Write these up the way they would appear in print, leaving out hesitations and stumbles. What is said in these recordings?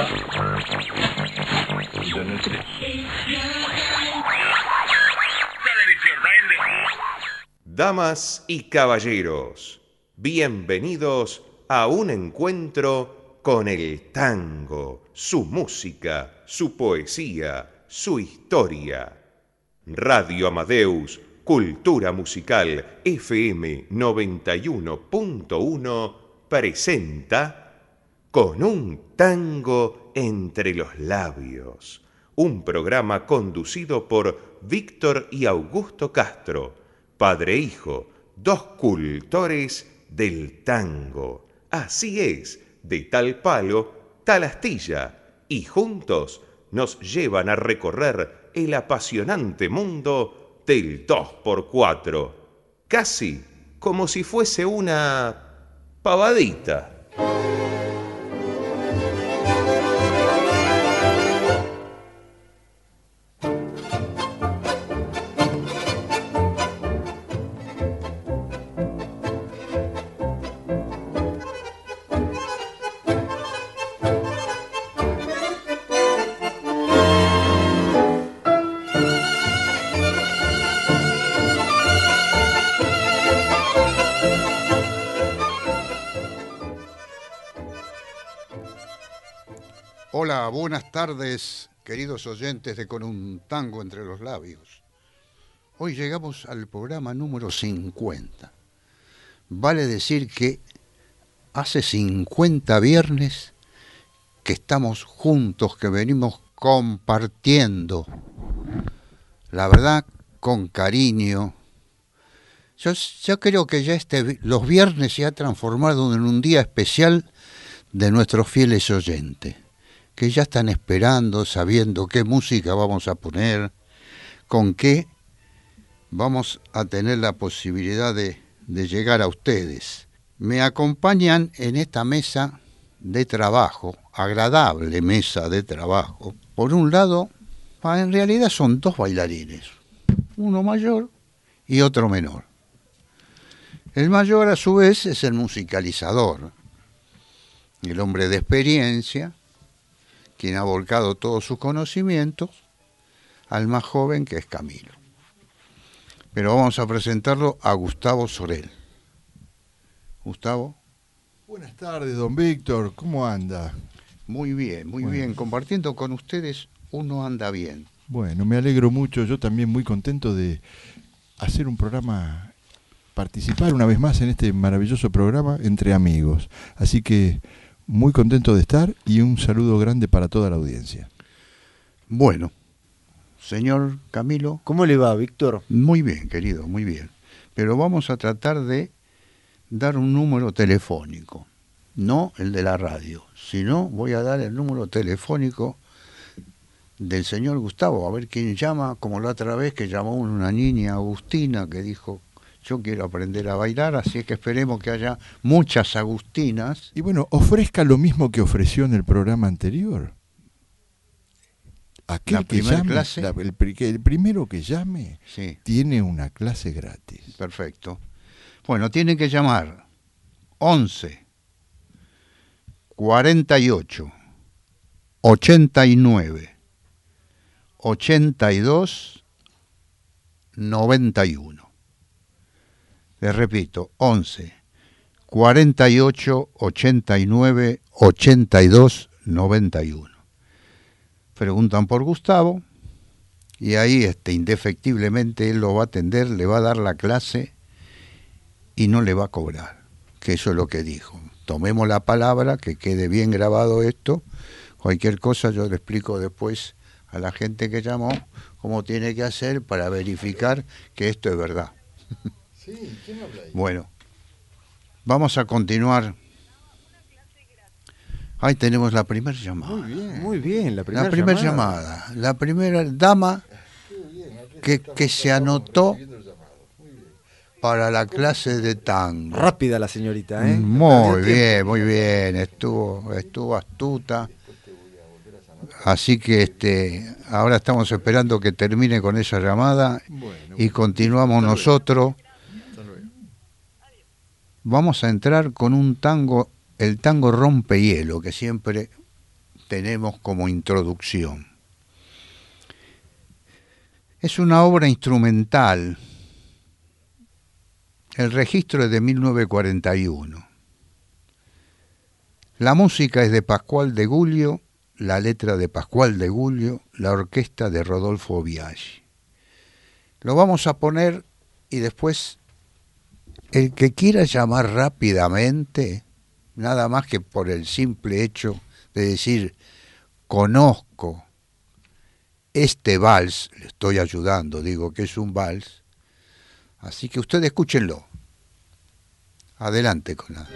Damas y caballeros, bienvenidos a un encuentro con el tango, su música, su poesía, su historia. Radio Amadeus, Cultura Musical FM 91.1 presenta Con un tango entre los labios, un programa conducido por Víctor y Augusto Castro, padre e hijo, dos cultores del tango. Así es, de tal palo, tal astilla, y juntos nos llevan a recorrer el apasionante mundo del 2x4, casi como si fuese una pavadita. Hola, buenas tardes, queridos oyentes de Con un tango entre los labios. Hoy llegamos al programa número 50. Vale decir que hace 50 viernes que estamos juntos, que venimos compartiendo, la verdad, con cariño. Yo creo que ya los viernes se ha transformado en un día especial de nuestros fieles oyentes, que ya están esperando, sabiendo qué música vamos a poner, con qué vamos a tener la posibilidad de llegar a ustedes. Me acompañan en esta mesa de trabajo, agradable mesa de trabajo. Por un lado, en realidad son dos bailarines, uno mayor y otro menor. El mayor, a su vez, es el musicalizador, el hombre de experiencia, quien ha volcado todos sus conocimientos al más joven, que es Camilo. Pero vamos a presentarlo a Gustavo Sorel. Gustavo. Buenas tardes, don Víctor, ¿cómo anda? Muy bien, muy bien. Compartiendo con ustedes, uno anda bien. Bueno, me alegro mucho, yo también muy contento de hacer un programa, participar una vez más en este maravilloso programa entre amigos. Así que muy contento de estar y un saludo grande para toda la audiencia. Bueno, señor Camilo. ¿Cómo le va, Víctor? Muy bien, querido, muy bien. Pero vamos a tratar de dar un número telefónico, no el de la radio, sino voy a dar el número telefónico del señor Gustavo, a ver quién llama, como la otra vez que llamó una niña, Agustina, que dijo: yo quiero aprender a bailar, así es que esperemos que haya muchas Agustinas. Y bueno, ofrezca lo mismo que ofreció en el programa anterior. Aquel que llame, clase. El primero que llame, Sí, tiene una clase gratis. perfecto. Bueno, tienen que llamar 11 48 89 82 91. Les repito, 11 48 89 82 91. Preguntan por Gustavo y ahí indefectiblemente él lo va a atender, le va a dar la clase y no le va a cobrar, que eso es lo que dijo. Tomemos la palabra, que quede bien grabado esto. Cualquier cosa yo le explico después a la gente que llamó cómo tiene que hacer para verificar que esto es verdad. Sí, ¿quién habla ahí? Bueno, vamos a continuar. Ahí tenemos la primera llamada. Muy bien, la primera llamada. La primera dama que se anotó para la clase de tango. Rápida la señorita, ¿eh? Muy bien. Estuvo astuta. Así que ahora estamos esperando que termine con esa llamada y continuamos nosotros. Vamos a entrar con un tango, el tango rompehielo, que siempre tenemos como introducción. Es una obra instrumental. El registro es de 1941. La música es de Pascual de Guglio, la letra de Pascual de Guglio, la orquesta de Rodolfo Biaggi. Lo vamos a poner y después el que quiera llamar rápidamente, nada más que por el simple hecho de decir conozco este vals, le estoy ayudando, digo que es un vals, así que ustedes escúchenlo. Adelante con la...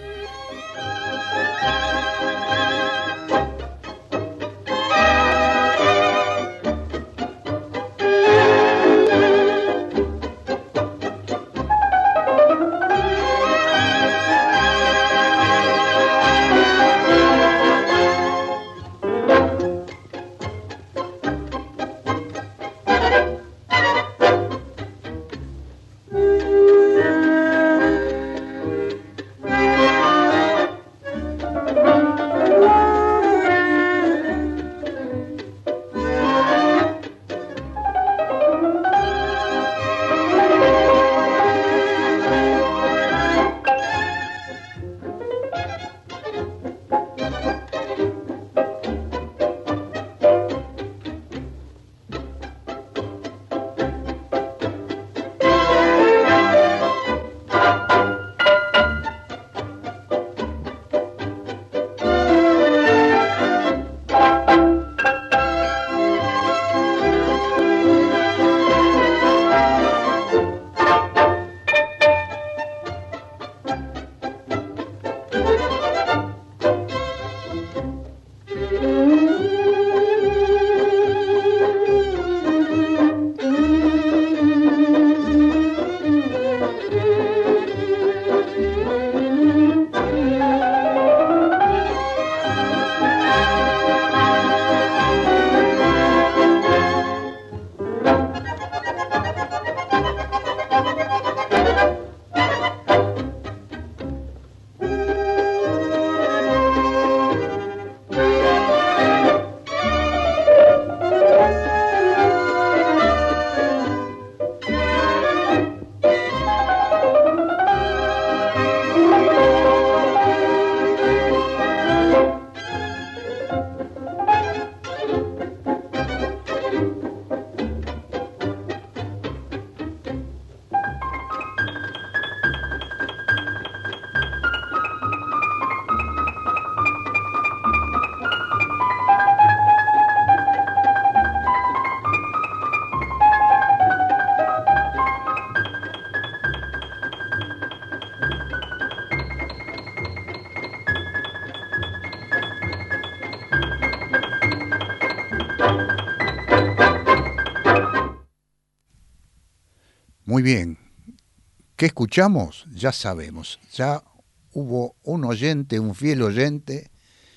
Muy bien. ¿Qué escuchamos? Ya sabemos. Ya hubo un oyente, un fiel oyente,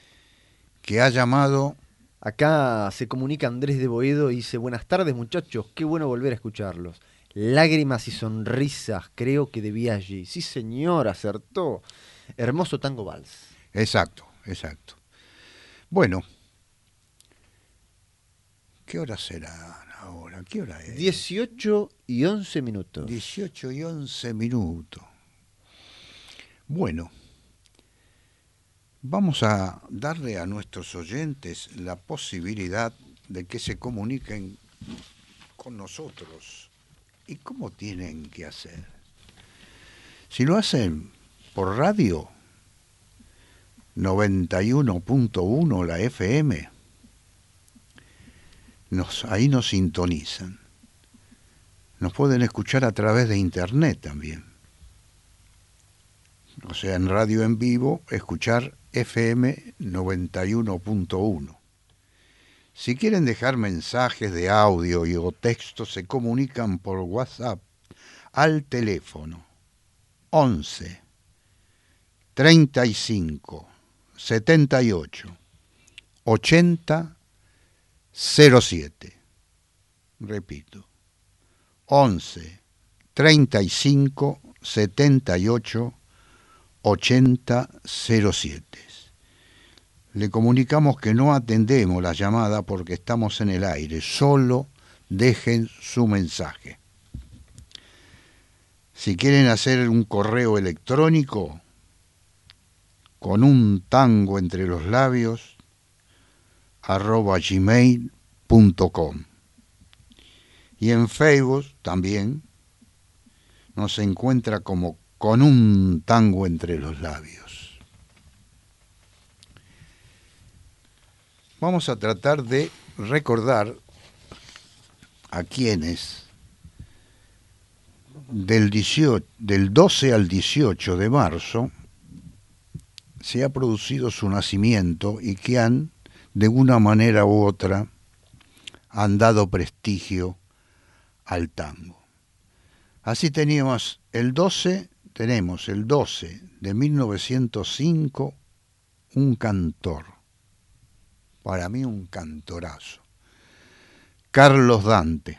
que ha llamado... Acá se comunica Andrés de Boedo y dice: buenas tardes muchachos, qué bueno volver a escucharlos. Lágrimas y sonrisas, creo que de Biaggi. Sí señor, acertó. Hermoso tango vals. Exacto, exacto. Bueno, ¿qué hora será ahora? ¿Qué hora es? 18:11. 18:11. Bueno, vamos a darle a nuestros oyentes la posibilidad de que se comuniquen con nosotros. ¿Y cómo tienen que hacer? Si lo hacen por radio, 91.1 la FM, ahí nos sintonizan. Nos pueden escuchar a través de internet también. O sea, en radio en vivo, escuchar FM 91.1. Si quieren dejar mensajes de audio o texto, se comunican por WhatsApp al teléfono 11 35 78 80 07. Repito, 11 35 78 80 07. Le comunicamos que no atendemos la llamada porque estamos en el aire. Solo dejen su mensaje. Si quieren hacer un correo electrónico, con un tango entre los labios, @gmail.com. Y en Facebook también nos encuentra como Con un tango entre los labios. Vamos a tratar de recordar a quienes del 12 al 18 de marzo se ha producido su nacimiento y que han, de una manera u otra, han dado prestigio al tango. Así tenemos el 12 de 1905, un cantor, para mí un cantorazo, Carlos Dante.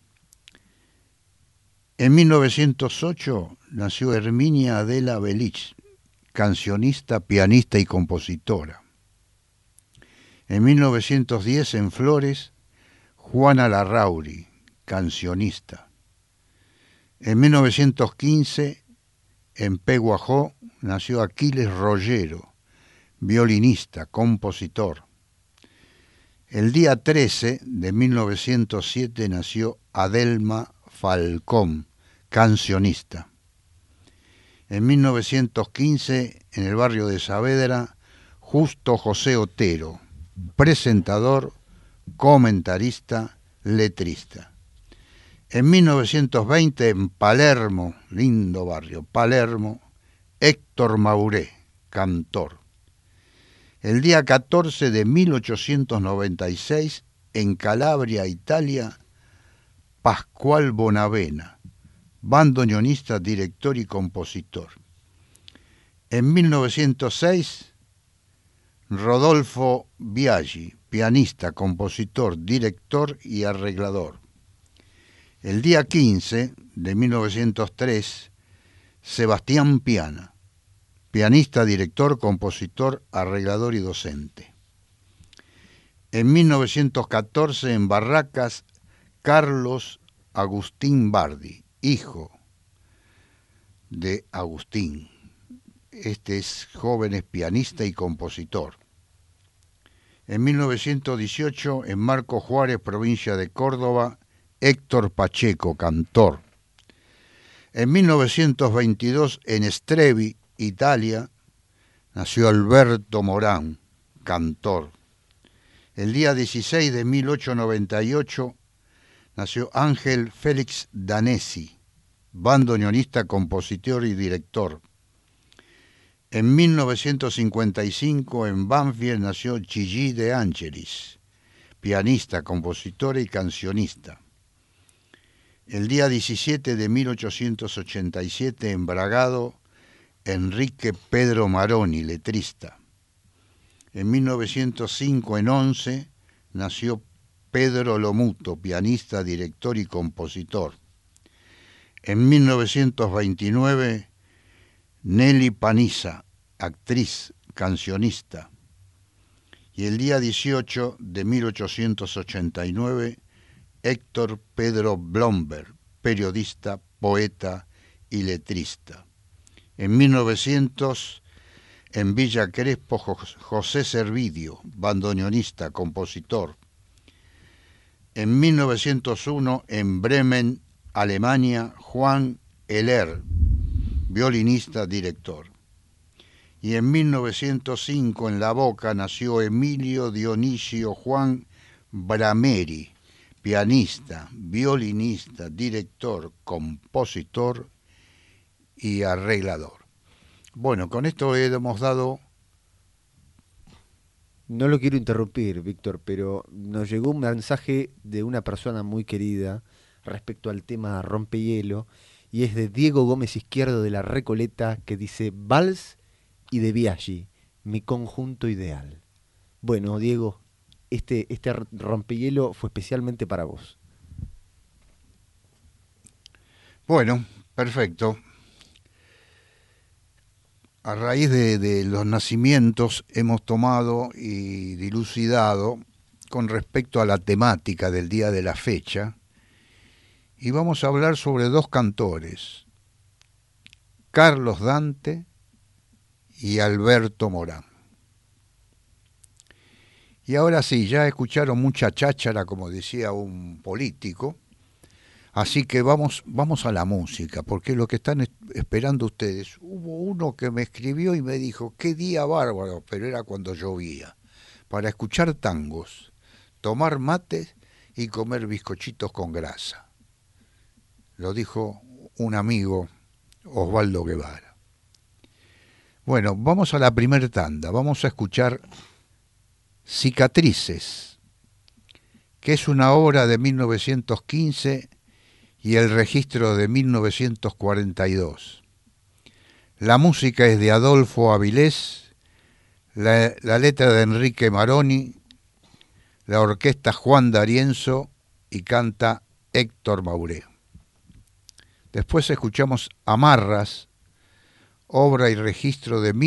En 1908 nació Herminia Adela Belich, cancionista, pianista y compositora. En 1910 en Flores, Juana Larrauri, cancionista. En 1915 en Peguajó nació Aquiles Rollero, violinista, compositor. El día 13 de 1907 nació Adelma Falcón, cancionista. En 1915, en el barrio de Saavedra, Justo José Otero, presentador, comentarista, letrista. En 1920, en Palermo, lindo barrio, Palermo, Héctor Mauré, cantor. El día 14 de 1896, en Calabria, Italia, Pascual Bonavena, bandoneonista, director y compositor. En 1906, Rodolfo Biaggi, pianista, compositor, director y arreglador. El día 15 de 1903, Sebastián Piana, pianista, director, compositor, arreglador y docente. En 1914, en Barracas, Carlos Agustín Bardi, hijo de Agustín. Este es joven, es pianista y compositor. En 1918, en Marcos Juárez, provincia de Córdoba, Héctor Pacheco, cantor. En 1922, en Strevi, Italia, nació Alberto Morán, cantor. El día 16 de 1898 nació Ángel Félix Danesi, bandoneonista, compositor y director. En 1955 en Banfield nació Gigi De Angelis, pianista, compositora y cancionista. El día 17 de 1887 en Bragado, Enrique Pedro Maroni, letrista. En 1905 en Once nació Pedro Lomuto, pianista, director y compositor. En 1929, Nelly Paniza, actriz, cancionista. Y el día 18 de 1889, Héctor Pedro Blomberg, periodista, poeta y letrista. En 1900, en Villa Crespo, José Servideo, bandoneonista, compositor. En 1901, en Bremen, Alemania, Juan Heller, violinista, director. Y en 1905, en La Boca, nació Emilio Dionisio Juan Brameri, pianista, violinista, director, compositor y arreglador. Bueno, con esto hemos dado... No lo quiero interrumpir, Víctor, pero nos llegó un mensaje de una persona muy querida respecto al tema Rompehielo, y es de Diego Gómez Izquierdo de la Recoleta, que dice: Vals y De Biaggi, mi conjunto ideal. Bueno, Diego, este Rompehielo fue especialmente para vos. Bueno, perfecto. A raíz de los nacimientos hemos tomado y dilucidado con respecto a la temática del día de la fecha y vamos a hablar sobre dos cantores, Carlos Dante y Alberto Morán. Y ahora sí, ya escucharon mucha cháchara, como decía un político, así que vamos a la música, porque lo que están esperando ustedes, hubo uno que me escribió y me dijo, qué día bárbaro, pero era cuando llovía, para escuchar tangos, tomar mates y comer bizcochitos con grasa. Lo dijo un amigo, Osvaldo Guevara. Bueno, vamos a la primer tanda, vamos a escuchar Cicatrices, que es una obra de 1915 y el registro de 1942. La música es de Adolfo Avilés, la letra de Enrique Maroni, la orquesta Juan D'Arienzo y canta Héctor Mauré. Después escuchamos Amarras, obra y registro de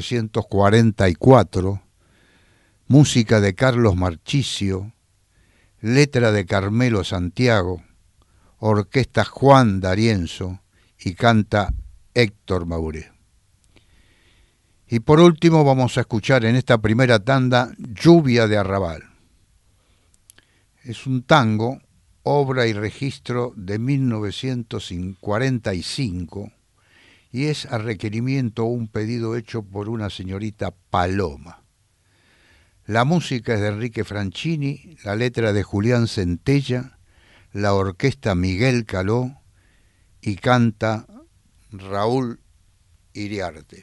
1944, música de Carlos Marchisio, letra de Carmelo Santiago, orquesta Juan D'Arienzo y canta Héctor Mauré. Y por último vamos a escuchar en esta primera tanda Lluvia de Arrabal. Es un tango, obra y registro de 1945 y es a requerimiento un pedido hecho por una señorita Paloma. La música es de Enrique Franchini, la letra de Julián Centella, la orquesta Miguel Caló y canta Raúl Iriarte.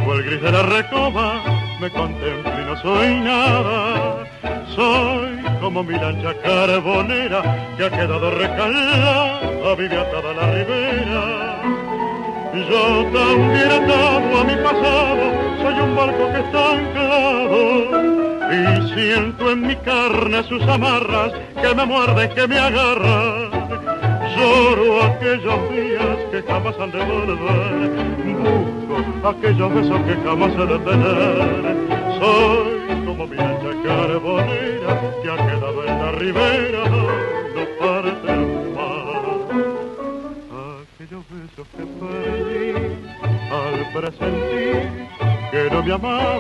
Bajo el gris de la recoba me contemplo y no soy nada. Soy como mi lancha carbonera que ha quedado recalada, vive atada a la ribera. Yo también atado a mi pasado, soy un barco que está anclado y siento en mi carne sus amarras que me muerden, que me agarran. Lloro aquellos días que jamás han de volver, busco aquellos besos que jamás he de tener. Soy como mi lancha carbonera que ha quedado en la ribera, no parte el mar. Aquellos besos que perdí al presentir que no me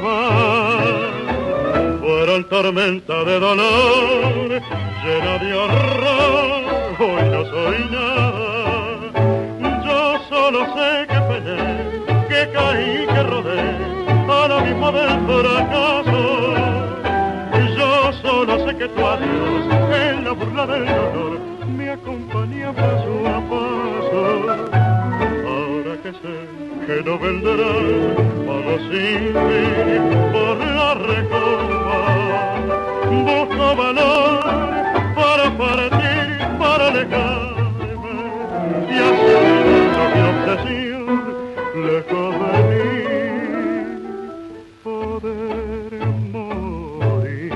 amaban, fueron tormenta de dolor, llena de horror. Hoy no soy nada, yo solo sé que peleé, que caí, que rodé al abismo del fracaso. Yo solo sé que tu adiós en la burla del dolor me acompaña paso a paso. Ahora que sé que no vendrás, pago sin fin por la recoba. Busco valor para partir, para alejarme y así olvidando mi obsesión, lejos de mí poder morir.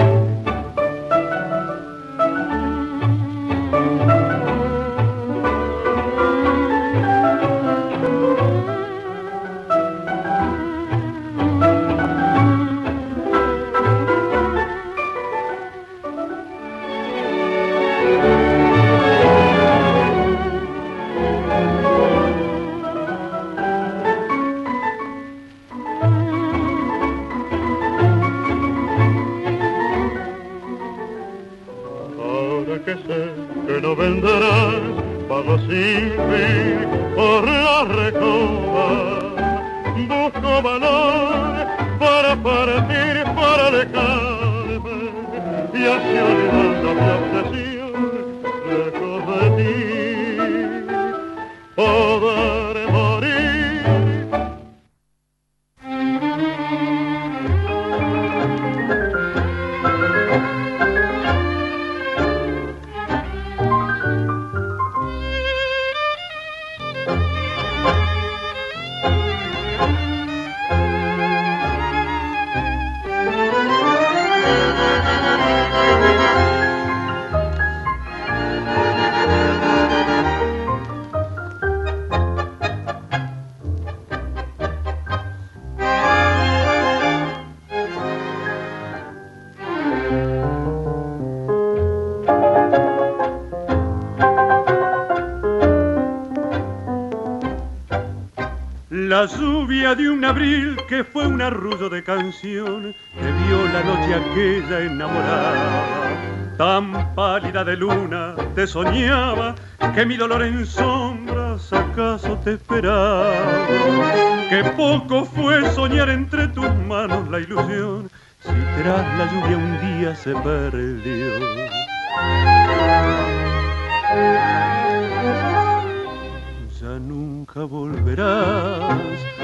Que sé que no vendrás, pago sin fin por la recoba. Busco valor para partir, para alejarme y así olvidando mi obsesión, lejos de ti poder morir. La lluvia de un abril que fue un arrullo de canción que vio la noche aquella enamorada. Tan pálida de luna te soñaba que mi dolor en sombras acaso te esperaba. Que poco fue soñar entre tus manos la ilusión si tras la lluvia un día se perdió. Ya nunca volverás,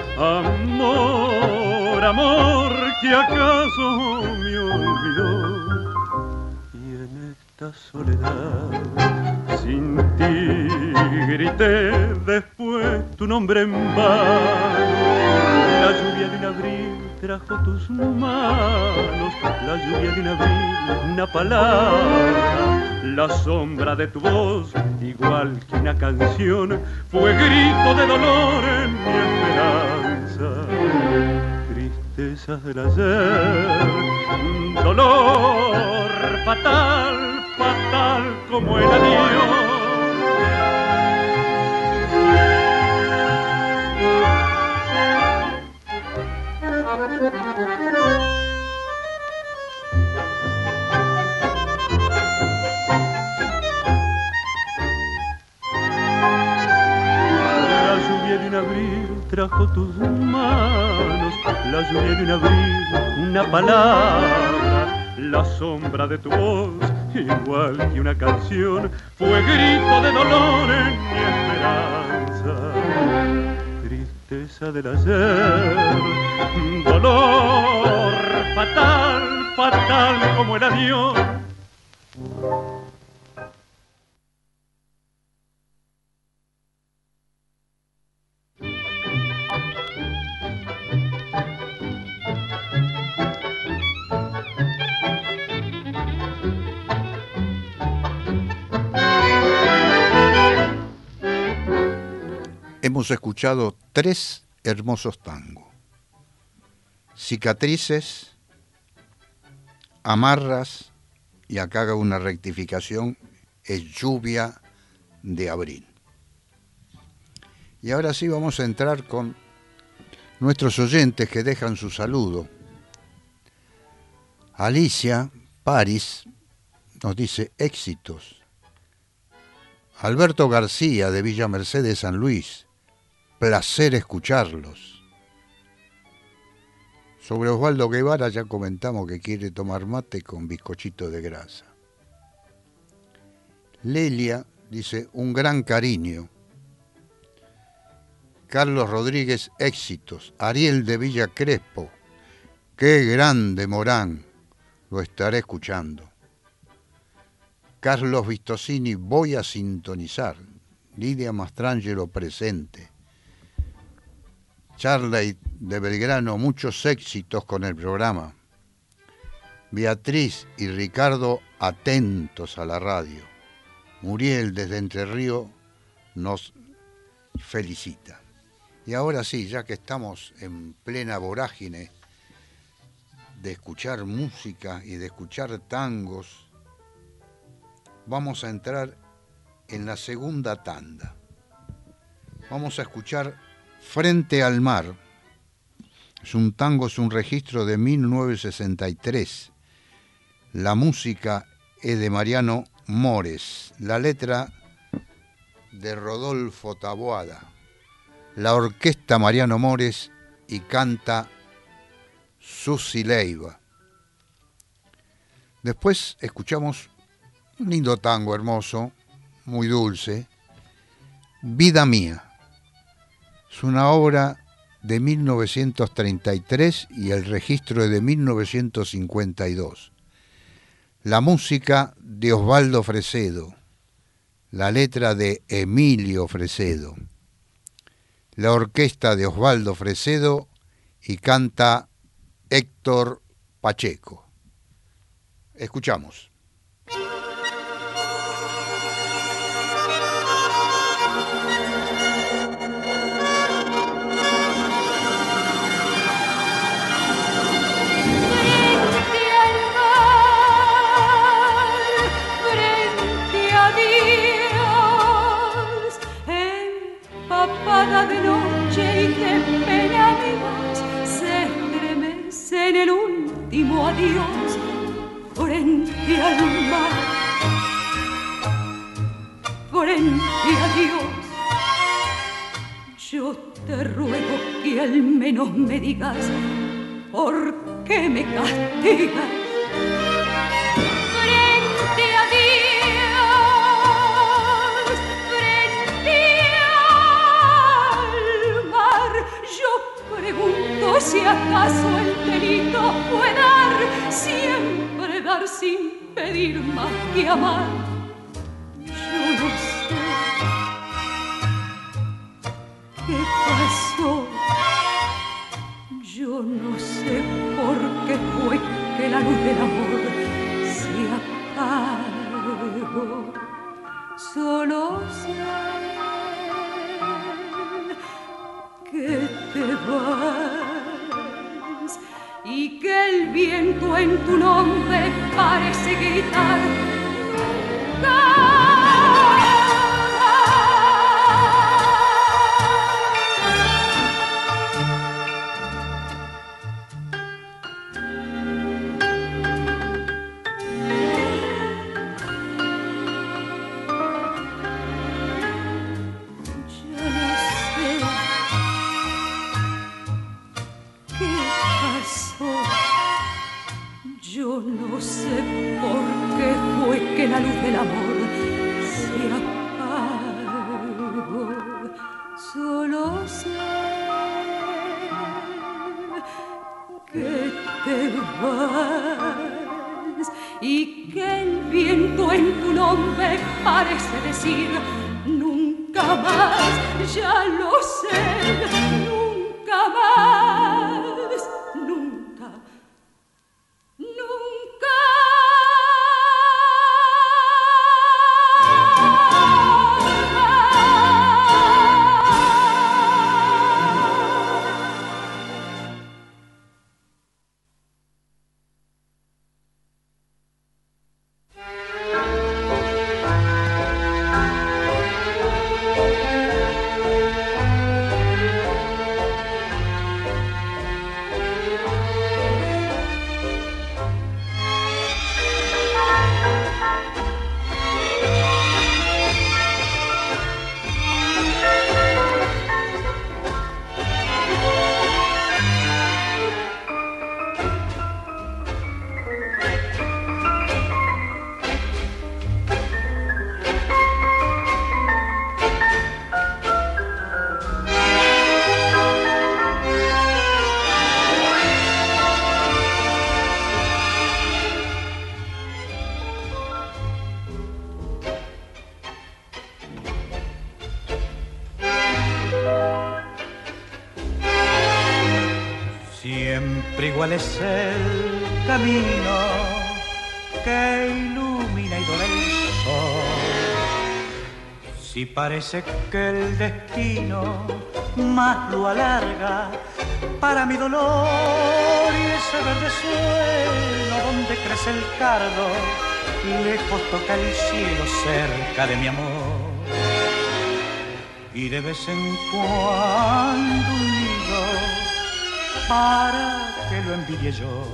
amor, amor, que acaso me olvidó. Y en esta soledad, sin ti grité después tu nombre en vano. La lluvia de un abril trajo tus manos, la lluvia de un abril una palabra. La sombra de tu voz, igual que una canción, fue grito de dolor en mi esperanza. Tristezas del ayer, un dolor fatal, fatal como el adiós. Trajo tus manos, la lluvia de un abril, una palabra, la sombra de tu voz, igual que una canción, fue grito de dolor en mi esperanza. tristeza del ayer, dolor fatal, fatal como el adiós. Hemos escuchado 3 hermosos tangos: Cicatrices, Amarras, y acá hago una rectificación, es Lluvia de Abril. Y ahora sí vamos a entrar con nuestros oyentes que dejan su saludo. Alicia París nos dice éxitos. Alberto García de Villa Mercedes, San Luis, placer escucharlos. Sobre Osvaldo Guevara ya comentamos que quiere tomar mate con bizcochito de grasa. Lelia dice un gran cariño. Carlos Rodríguez, éxitos. Ariel de Villa Crespo, qué grande Morán, lo estaré escuchando. Carlos Vistosini, voy a sintonizar. Lidia Mastrangelo, presente. Charley de Belgrano, muchos éxitos con el programa. Beatriz y Ricardo, atentos a la radio. Muriel desde Entre Ríos nos felicita. Y ahora sí, ya que estamos en plena vorágine de escuchar música y de escuchar tangos, vamos a entrar en la segunda tanda. Vamos a escuchar Frente al Mar. Es un tango, es un registro de 1963. La música es de Mariano Mores, la letra de Rodolfo Taboada, la orquesta Mariano Mores y canta Susi Leiva. Después escuchamos un lindo tango hermoso, muy dulce, Vida Mía. Es una obra de 1933 y el registro es de 1952. La música de Osvaldo Fresedo, la letra de Emilio Fresedo, la orquesta de Osvaldo Fresedo y canta Héctor Pacheco. Escuchamos. De noche y de pena mi voz se estremece en el último adiós frente al mar, frente a Dios. Yo te ruego que al menos me digas por qué me castigas. Pregunto si acaso el delito puede dar, siempre dar sin pedir más que amar. Yo no sé qué pasó, yo no sé por qué fue que la luz del amor se apagó. Solo sé que te vas y que el viento en tu nombre parece gritar. Yo no sé por qué fue que la luz del amor se apagó. Solo sé que te vas y que el viento en tu nombre parece decir nunca más, ya lo sé, nunca más, nunca, nunca. Siempre igual es el camino que ilumina y dora el sol. Si parece que el destino más lo alarga para mi dolor y ese verde suelo donde crece el cardo, lejos toca el cielo cerca de mi amor. Y de vez en cuando un nido para que lo envidie yo.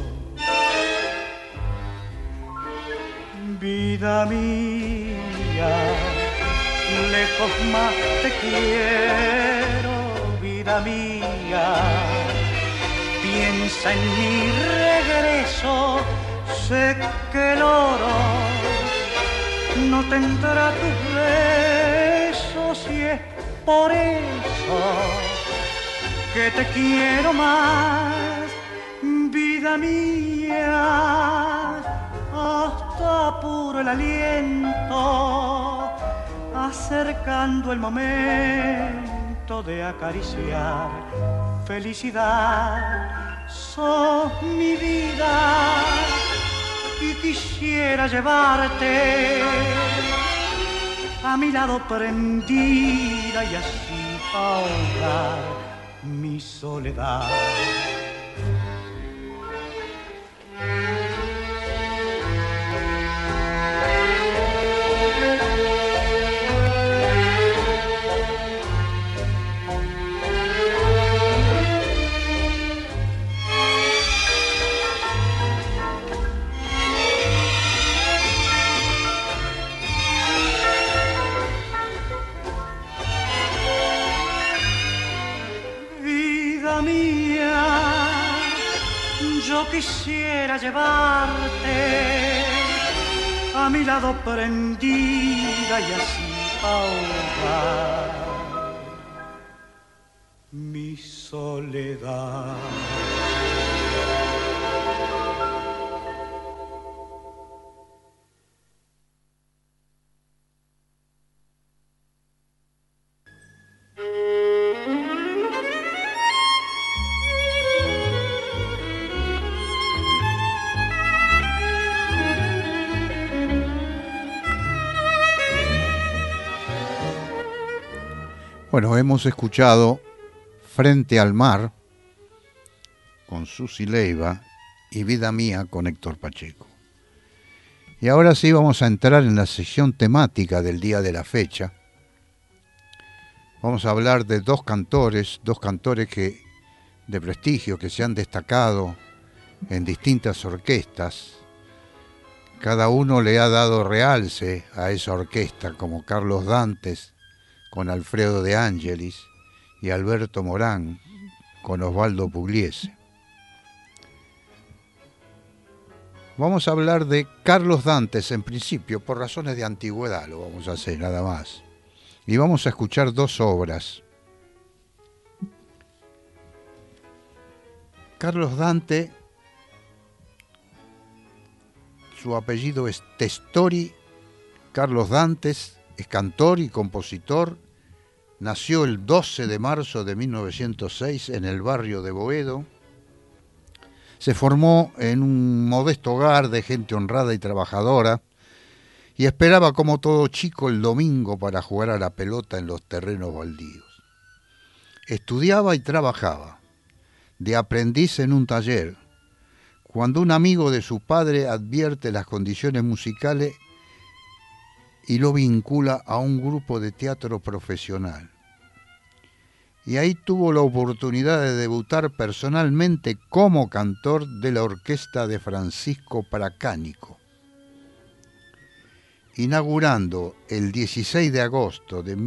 Vida mía, lejos más te quiero, vida mía. Piensa en mi regreso, sé que el oro no tendrá tus besos y es por eso que te quiero más, vida mía, hasta apuro el aliento, acercando el momento de acariciar felicidad. Sos mi vida y quisiera llevarte a mi lado prendida y así ahogar mi soledad. Yo quisiera llevarte a mi lado prendida y así ahogar mi soledad. Bueno, hemos escuchado Frente al Mar con Susi Leiva y Vida Mía con Héctor Pacheco. Y ahora sí vamos a entrar en la sección temática del día de la fecha. Vamos a hablar de dos cantores que, de prestigio que se han destacado en distintas orquestas. Cada uno le ha dado realce a esa orquesta, como Carlos Dantes con Alfredo De Angelis y Alberto Morán con Osvaldo Pugliese. Vamos a hablar de Carlos Dantes en principio, por razones de antigüedad lo vamos a hacer nada más. Y vamos a escuchar dos obras. Carlos Dante, su apellido es Testori. Carlos Dantes es cantor y compositor. Nació el 12 de marzo de 1906 en el barrio de Boedo. Se formó en un modesto hogar de gente honrada y trabajadora y esperaba como todo chico el domingo para jugar a la pelota en los terrenos baldíos. Estudiaba y trabajaba, de aprendiz en un taller. Cuando un amigo de su padre advierte las condiciones musicales y lo vincula a un grupo de teatro profesional. Y ahí tuvo la oportunidad de debutar personalmente como cantor de la orquesta de Francisco Pracánico, inaugurando el 16 de agosto de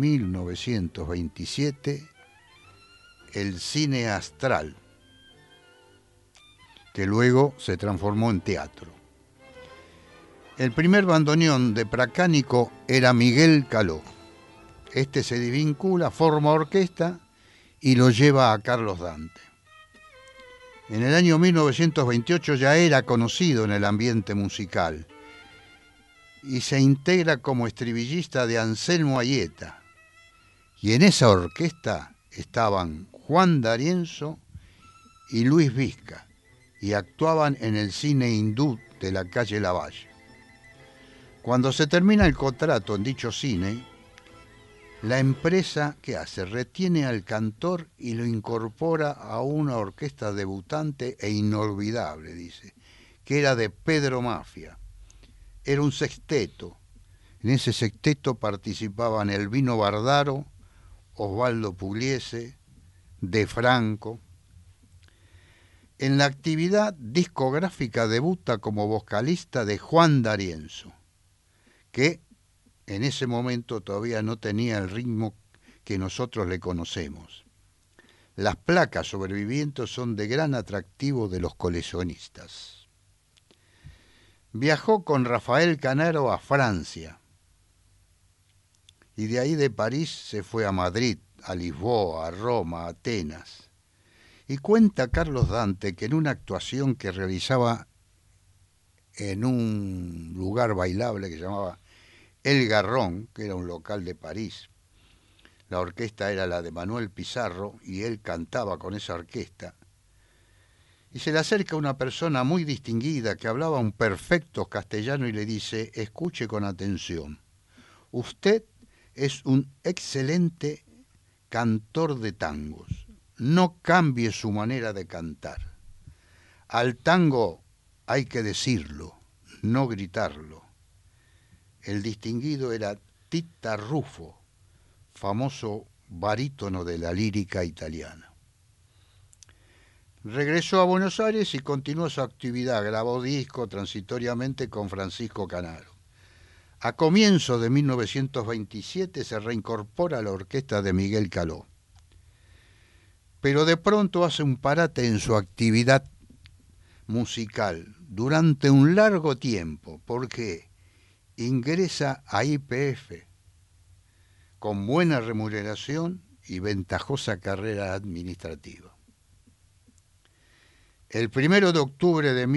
1927 el Cine Astral, que luego se transformó en teatro. El primer bandoneón de Pracánico era Miguel Caló. Este se desvincula, forma orquesta y lo lleva a Carlos Dante. En el año 1928 ya era conocido en el ambiente musical y se integra como estribillista de Anselmo Aieta. Y en esa orquesta estaban Juan D'Arienzo y Luis Vizca, y actuaban en el cine hindú de la calle Lavalle. Cuando se termina el contrato en dicho cine, la empresa, ¿qué hace? Retiene al cantor y lo incorpora a una orquesta debutante e inolvidable, dice, que era de Pedro Mafia. Era un sexteto. En ese sexteto participaban Elvino Bardaro, Osvaldo Pugliese, De Franco. En la actividad discográfica debuta como vocalista de Juan D'Arienzo, que en ese momento todavía no tenía el ritmo que nosotros le conocemos. Las placas sobrevivientes son de gran atractivo de los coleccionistas. Viajó con Rafael Canaro a Francia y de ahí de París se fue a Madrid, a Lisboa, a Roma, a Atenas. Y cuenta Carlos Dante que en una actuación que realizaba en un lugar bailable que se llamaba El Garrón, que era un local de París, la orquesta era la de Manuel Pizarro y él cantaba con esa orquesta, y se le acerca una persona muy distinguida que hablaba un perfecto castellano y le dice: escuche con atención, usted es un excelente cantor de tangos, no cambie su manera de cantar. Al tango hay que decirlo, no gritarlo. El distinguido era Tita Rufo, famoso barítono de la lírica italiana. Regresó a Buenos Aires y continuó su actividad, grabó disco transitoriamente con Francisco Canaro. A comienzos de 1927 se reincorpora a la orquesta de Miguel Caló, pero de pronto hace un parate en su actividad musical durante un largo tiempo, porque ingresa a YPF con buena remuneración y ventajosa carrera administrativa. El 1 de octubre de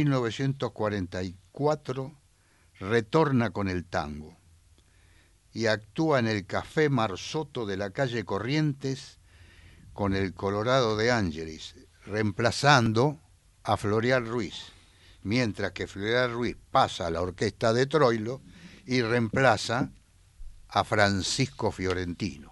1944 retorna con el tango y actúa en el Café Marzotto de la calle Corrientes con el Colorado de Ángeles, reemplazando a Florial Ruiz, mientras que Florial Ruiz pasa a la orquesta de Troilo y reemplaza a Francisco Fiorentino.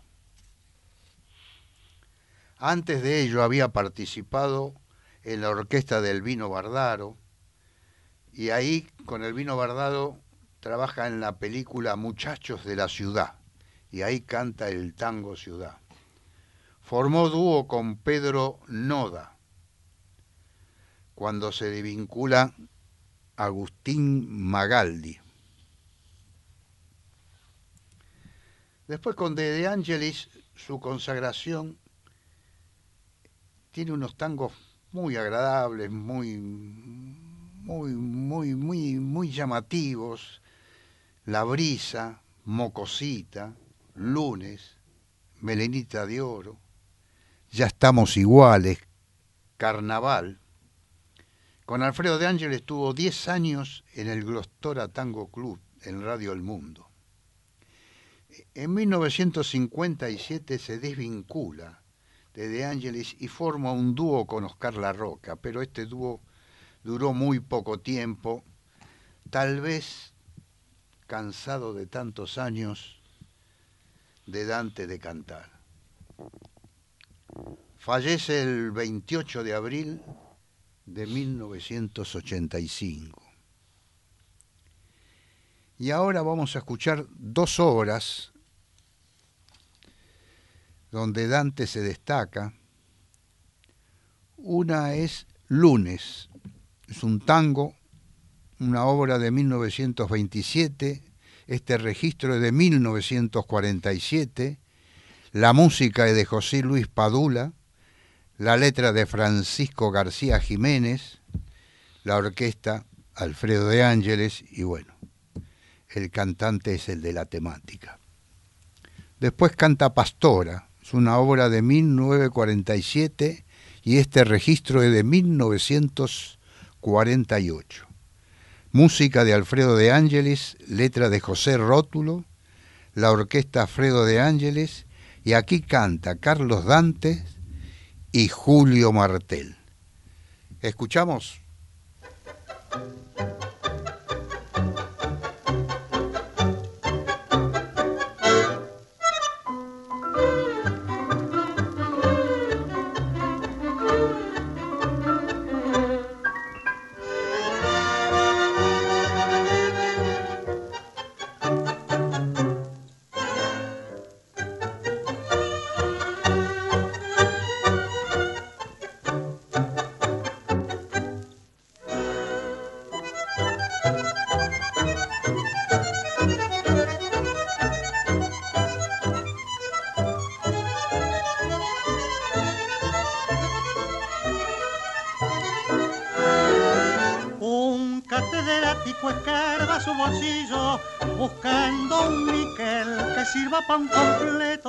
Antes de ello había participado en la orquesta de Elvino Bardaro, y ahí con Elvino Bardaro trabaja en la película Muchachos de la Ciudad, y ahí canta el tango Ciudad. Formó dúo con Pedro Noda, cuando se desvincula Agustín Magaldi. Después con De Angelis, su consagración, tiene unos tangos muy agradables, muy llamativos. La Brisa, Mocosita, Lunes, Melenita de Oro, Ya estamos iguales, Carnaval, Con Alfredo de Ángeles estuvo 10 años en el Glostora Tango Club, en Radio El Mundo. En 1957 se desvincula de Ángeles y forma un dúo con Oscar La Roca, pero este dúo duró muy poco tiempo, tal vez cansado de tantos años de Dante de cantar. Fallece el 28 de abril de 1985. Y ahora vamos a escuchar 2 obras donde Dante se destaca. Una es Lunes, es un tango, una obra de 1927, este registro es de 1947, la música es de José Luis Padula, la letra de Francisco García Jiménez, la orquesta Alfredo de Ángeles y bueno, el cantante es el de la temática. Después canta Pastora, es una obra de 1947 y este registro es de 1948. Música de Alfredo de Ángeles, letra de José Rótulo, la orquesta Alfredo de Ángeles y aquí canta Carlos Dante y Julio Martel. ¿Escuchamos? Pan completo,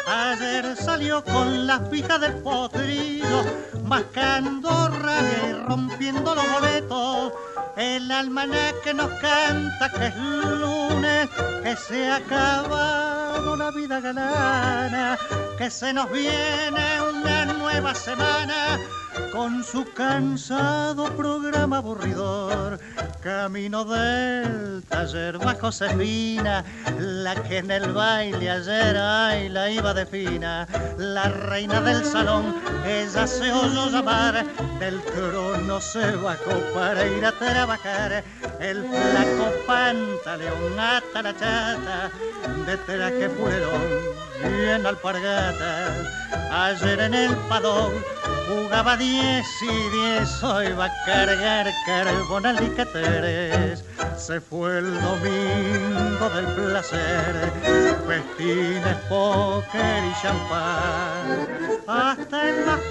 ayer salió con las fijas del potrillo, mascando rabia y rompiendo los boletos. El almanaque nos canta que es lunes, que se ha acabado la vida galana, que se nos viene una nueva semana con su cansado programa aburridor. Camino del taller va Josefina, la que en el baile ayer ay, la iba de fina. La reina del salón, ella se oyó llamar, del trono se bajó para ir a trabajar. El flaco pantaleón ata la chata, de traje purerón y en alpargatas. Ayer en el padón jugaba 10 y 10, hoy va a cargar carbón alicateres. Se fue el domingo del placer, festines, póker y champán. Hasta en la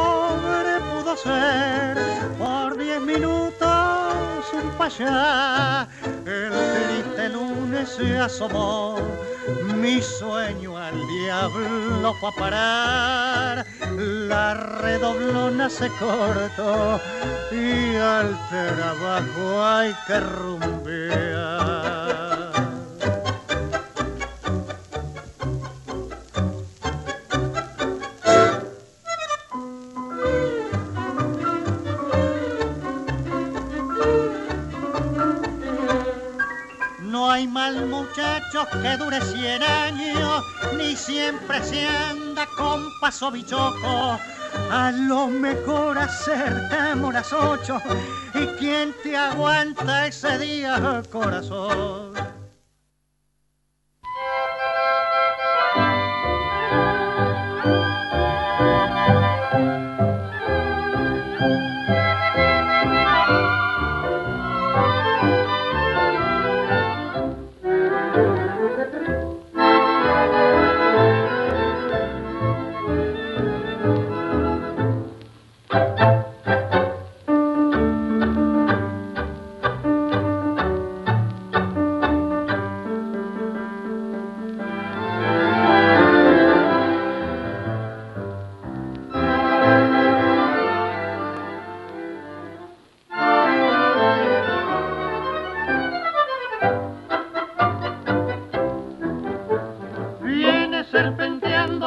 pobre pudo ser por 10 minutos un payá. El triste lunes se asomó, mi sueño al diablo fue a parar. La redoblona se cortó y al trabajo hay que rumbear. No hay mal muchachos que dure 100 años, ni siempre se anda con paso bichoco. A lo mejor acertamos las 8 y quién te aguanta ese día, corazón.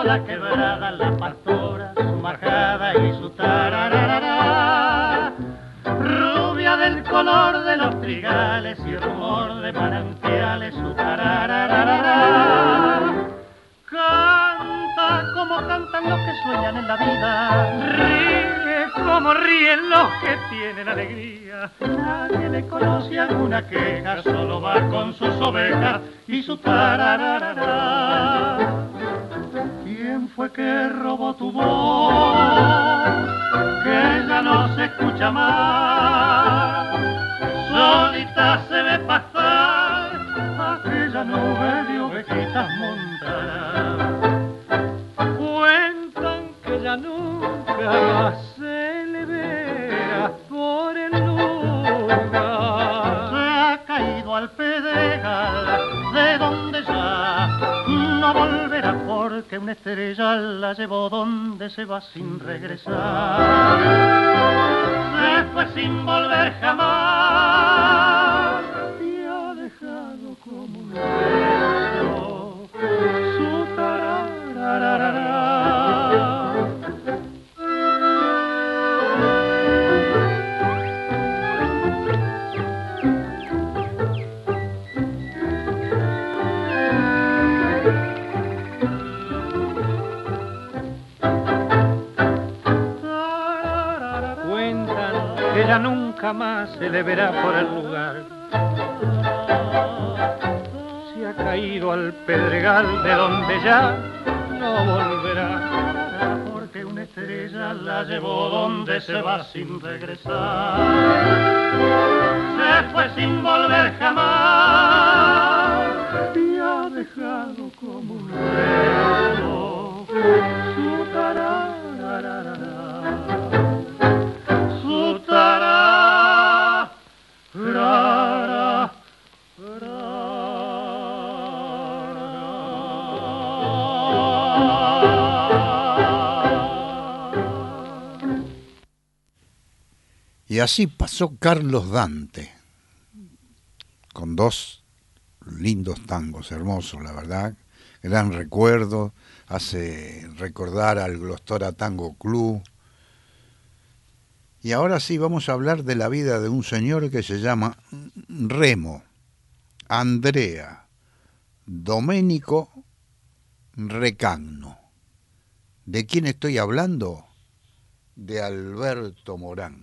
la quebrada, la pastora, su majada y su tarararara. Rubia del color de los trigales y rumor de manantiales, su tarararara. Canta como cantan los que sueñan en la vida, ríe como ríen los que tienen alegría. Nadie le conoce alguna queja, solo va con sus ovejas y su tarararara. ¿Quién fue que robó tu voz? Que ya no se escucha más. Solita se ve pasar aquella nube de ovejitas montadas. Cuentan que ya nunca más se le verá por el lugar. Se ha caído al pedregal de donde ya no volverá, porque una estrella la llevó donde se va sin regresar. Se fue sin volver jamás y ha dejado como un beso su tarararara. Ya nunca más se le verá por el lugar. Se ha caído al pedregal de donde ya no volverá, porque una estrella la llevó donde se va sin regresar. Se fue sin volver jamás y ha dejado como un beso su tarararara. Y así pasó Carlos Dante, con dos lindos tangos, hermosos, la verdad, gran recuerdo, hace recordar al Glostora Tango Club. Y ahora sí vamos a hablar de la vida de un señor que se llama Remo, Andrea, Domenico Recagno. ¿De quién estoy hablando? De Alberto Morán,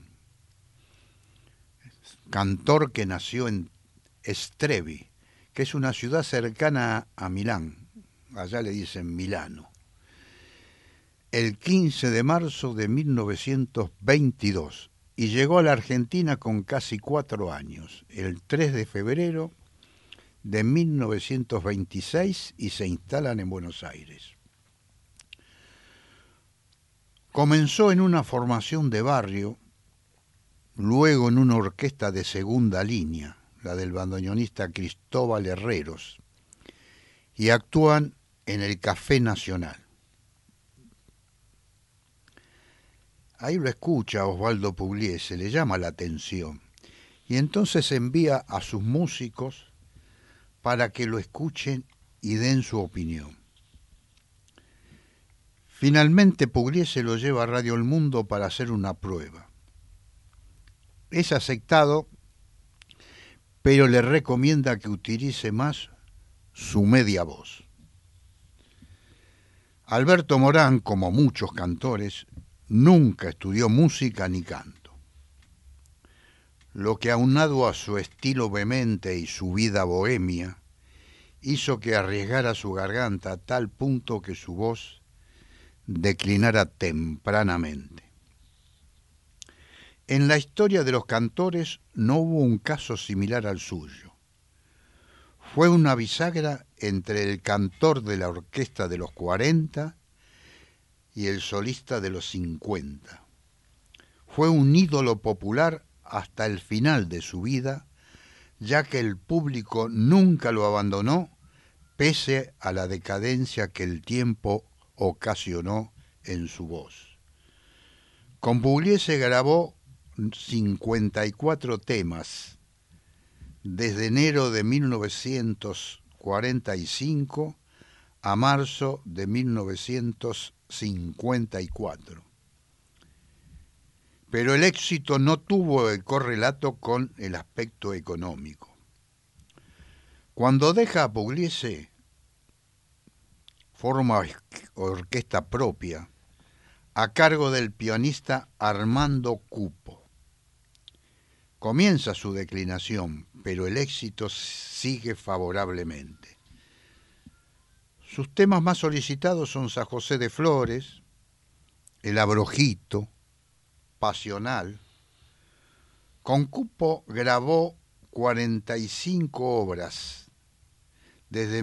cantor que nació en Estrevi, que es una ciudad cercana a Milán, allá le dicen Milano, el 15 de marzo de 1922, y llegó a la Argentina con casi 4 años, el 3 de febrero de 1926, y se instalan en Buenos Aires. Comenzó en una formación de barrio, luego en una orquesta de segunda línea, la del bandoneonista Cristóbal Herreros, y actúan en el Café Nacional. Ahí lo escucha Osvaldo Pugliese, le llama la atención, y entonces envía a sus músicos para que lo escuchen y den su opinión. Finalmente Pugliese lo lleva a Radio El Mundo para hacer una prueba. Es aceptado, pero le recomienda que utilice más su media voz. Alberto Morán, como muchos cantores, nunca estudió música ni canto. Lo que, aunado a su estilo vehemente y su vida bohemia, hizo que arriesgara su garganta a tal punto que su voz declinara tempranamente. En la historia de los cantores no hubo un caso similar al suyo. Fue una bisagra entre el cantor de la orquesta de los 40 y el solista de los 50. Fue un ídolo popular hasta el final de su vida, ya que el público nunca lo abandonó, pese a la decadencia que el tiempo ocasionó en su voz. Con Pugliese grabó 54 temas, desde enero de 1945 a marzo de 1954. Pero el éxito no tuvo el correlato con el aspecto económico. Cuando deja a Pugliese, forma orquesta propia a cargo del pianista Armando Cupo. Comienza su declinación, pero el éxito sigue favorablemente. Sus temas más solicitados son San José de Flores, El Abrojito, Pasional. Con Cupo grabó 45 obras, desde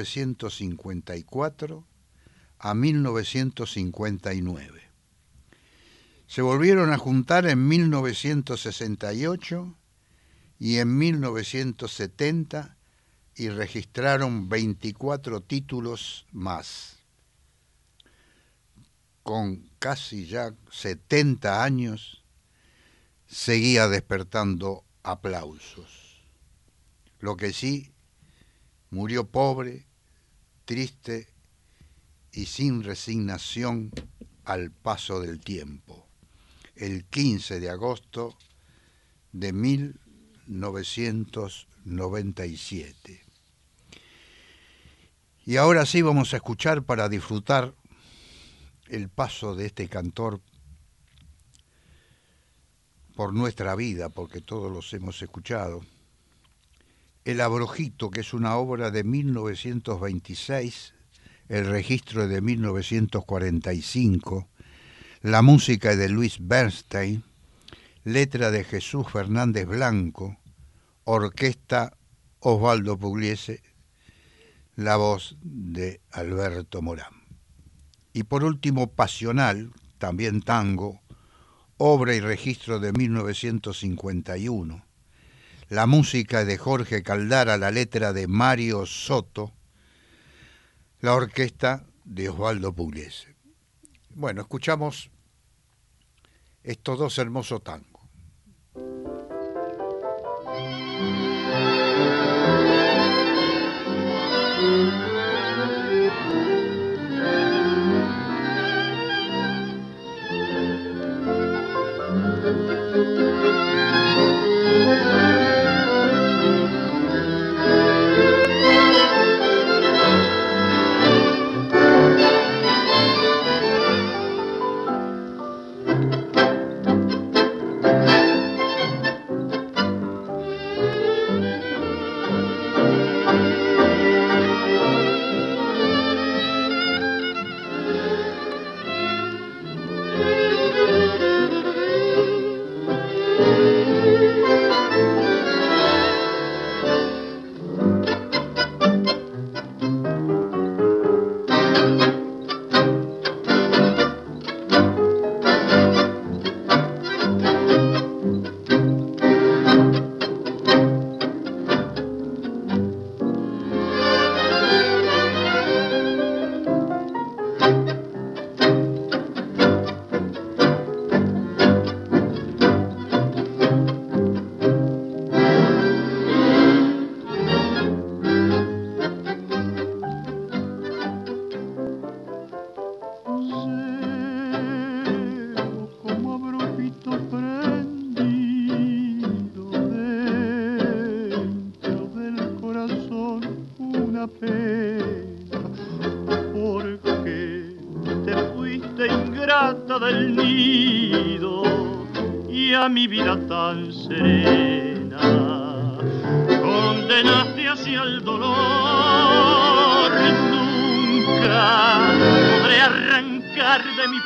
1954 a 1959. Se volvieron a juntar en 1968 y en 1970 y registraron 24 títulos más. Con casi ya 70 años, seguía despertando aplausos. Lo que sí, murió pobre, triste y sin resignación al paso del tiempo, el 15 de agosto de 1997. Y ahora sí vamos a escuchar, para disfrutar el paso de este cantor por nuestra vida, porque todos los hemos escuchado, El Abrojito, que es una obra de 1926, el registro es de 1945, la música es de Luis Bernstein, letra de Jesús Fernández Blanco, orquesta Osvaldo Pugliese, la voz de Alberto Morán. Y por último, Pasional, también tango, obra y registro de 1951. La música de Jorge Caldara, la letra de Mario Soto, la orquesta de Osvaldo Pugliese. Bueno, escuchamos estos dos hermosos tangos. Del nido y a mi vida tan serena condenaste hacia el dolor. Nunca podré arrancar de mi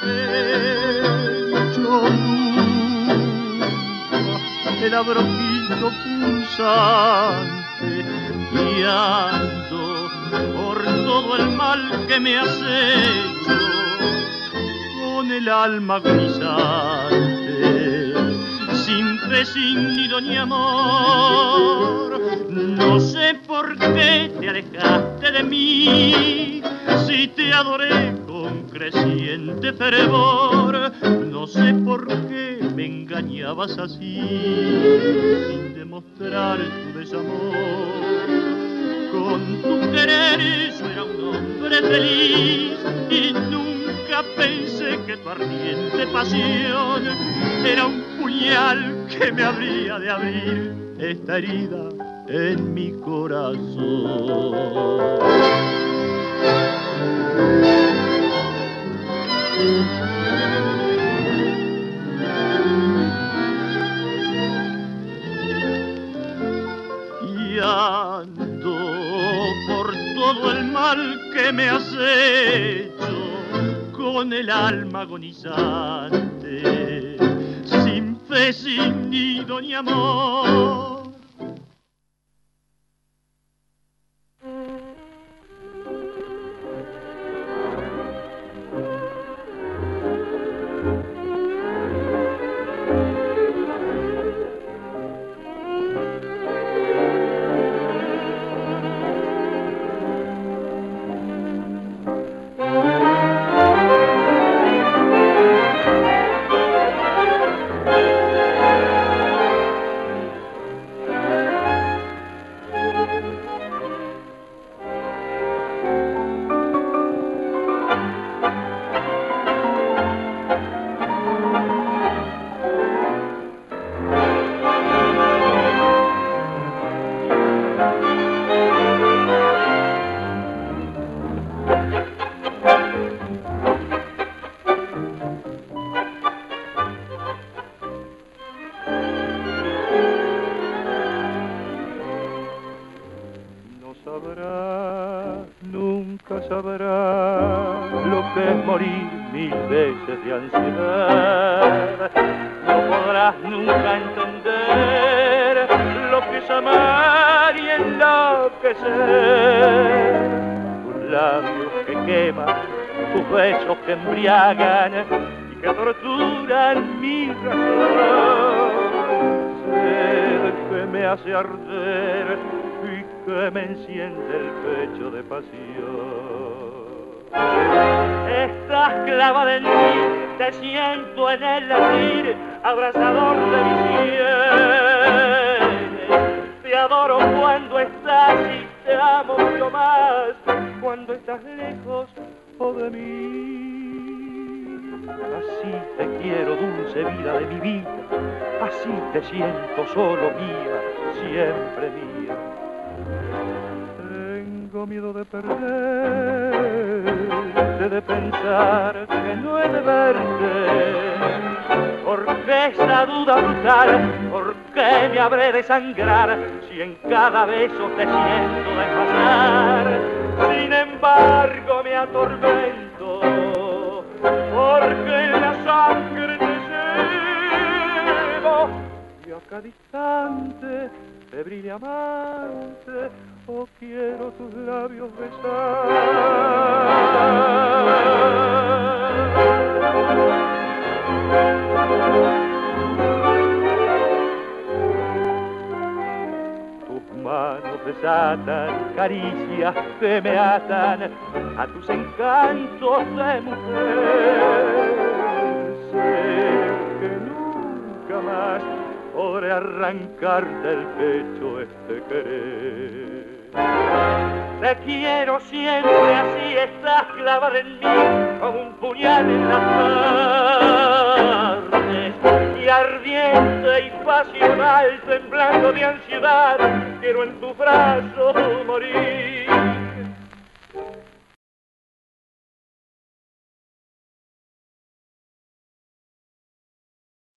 pecho, nunca el abrojito punzante, guiando por todo el mal que me has hecho. Con el alma agonizante, sin fe, sin nido ni amor. No sé por qué te alejaste de mí, si te adoré con creciente fervor. No sé por qué me engañabas así, sin demostrar tu desamor. Con tu querer yo era un hombre feliz y nunca pensé que tu ardiente pasión era un puñal que me habría de abrir esta herida en mi corazón. Y ando por todo el mal que me has hecho, con el alma agonizante, sin fe, sin nido ni amor. Y que torturan mi razón, sed que me hace arder y que me enciende el pecho de pasión. Estás clavada en mí, te siento en el latir, abrazador de mi piel. Te adoro cuando estás y te amo mucho más cuando estás lejos de mí. Así te quiero, dulce vida de mi vida, así te siento solo mía, siempre mía. Tengo miedo de perderte, de pensar que no he de verte. ¿Por qué esa duda brutal? ¿Por qué me habré de sangrar si en cada beso te siento desmayar? Sin embargo me atormento, porque en la sangre te llevo y a cada instante, febril y amante, oh quiero tus labios besar. Tus manos desatan caricias que me atan a tus encantos de mujer. Sé que nunca más podré arrancar del pecho este querer. Te quiero siempre así, estás clavada en mí como un puñal en las carnes, y ardiente y pasional, temblando de ansiedad, quiero en tus brazos morir.